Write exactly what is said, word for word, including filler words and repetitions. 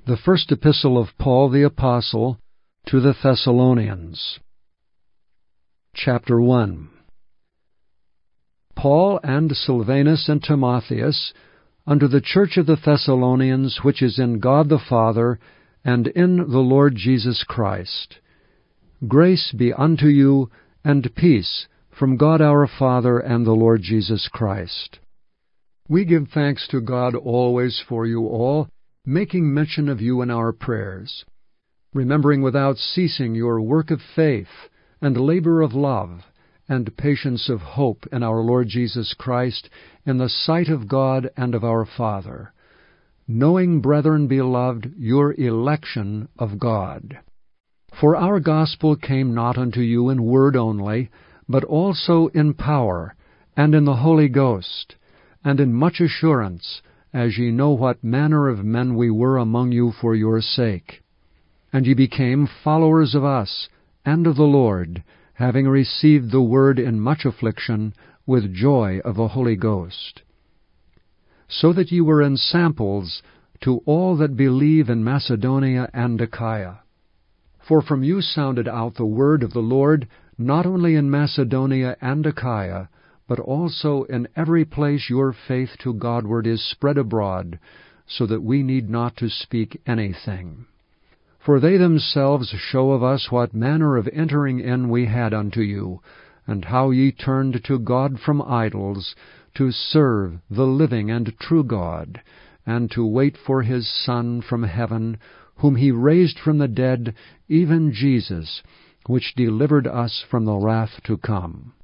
The First Epistle of Paul the Apostle to the Thessalonians. Chapter one. Paul and Silvanus and Timotheus, unto the church of the Thessalonians, which is in God the Father, and in the Lord Jesus Christ. Grace be unto you, and peace, from God our Father and the Lord Jesus Christ. We give thanks to God always for you all, making mention of you in our prayers, remembering without ceasing your work of faith, and labor of love, and patience of hope in our Lord Jesus Christ, in the sight of God and of our Father, knowing, brethren beloved, your election of God. For our gospel came not unto you in word only, but also in power, and in the Holy Ghost, and in much assurance, as ye know what manner of men we were among you for your sake. And ye became followers of us, and of the Lord, having received the word in much affliction, with joy of the Holy Ghost. So that ye were ensamples to all that believe in Macedonia and Achaia. For from you sounded out the word of the Lord, not only in Macedonia and Achaia, but also in every place your faith to Godward is spread abroad, so that we need not to speak anything. For they themselves show of us what manner of entering in we had unto you, and how ye turned to God from idols, to serve the living and true God, and to wait for his Son from heaven, whom he raised from the dead, even Jesus, which delivered us from the wrath to come.